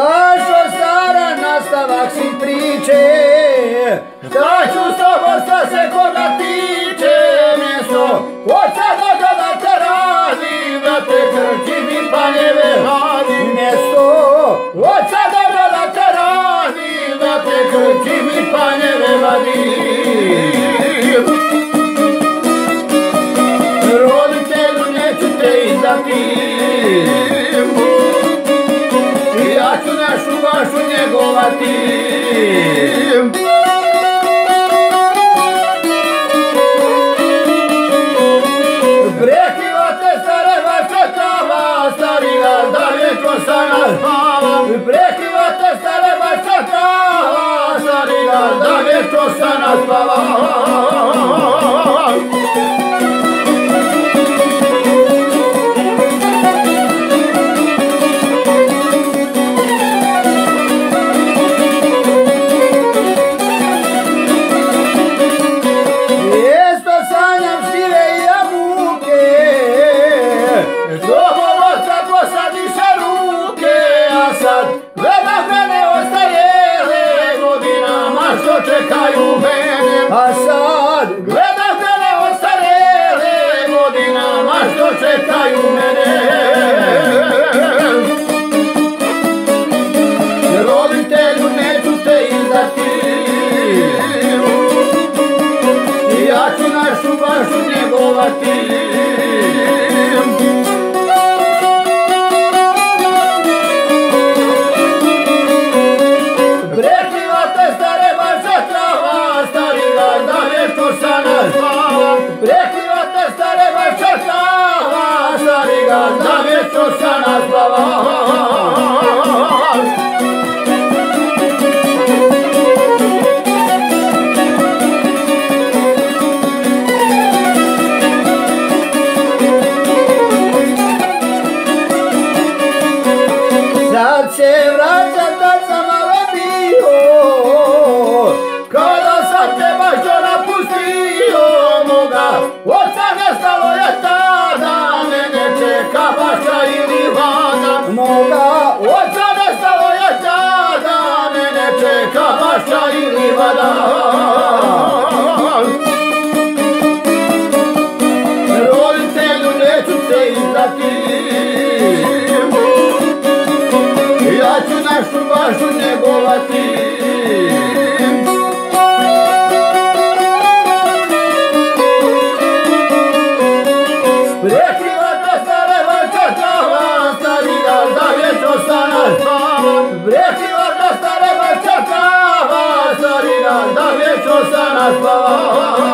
Što stara nastavak si priče, šta ću s tobom šta se koga tiče, mjesto od sada da te radim, da te krčim i panjeve radim, mjesto od sada da te radim, da te krčim i panjeve radim. Roditelju neću te izdati, ja ću našu vašu njegovati. Prekivate stare vaša trava, stari gazda vječno sa nas spava. Prekivate stare vaša trava, stari gazda vječno sa nas spava. Čekaju mene, a sad gledam mene ostarele godinama što čekaju mene. Roditelju neću te izdati, ja ću našu vašu njegovati. Prekivate stare vaša trava, stari gazda vječno sa nas spava. Sad se vraćam kad sam malo bio, kada sam te baš to napustio. Oca nestalo je tada, mene čeka baša ili vada. Moga oca nestalo je tada, mene čeka baša ili vada. Roditelju neću te izdati, ja ću našu vašu njegovati. Prekivate stare vaša trava, stari gazda vječno sa nas spava. Prekivate stare vaša trava, stari gazda vječno sa nas spava.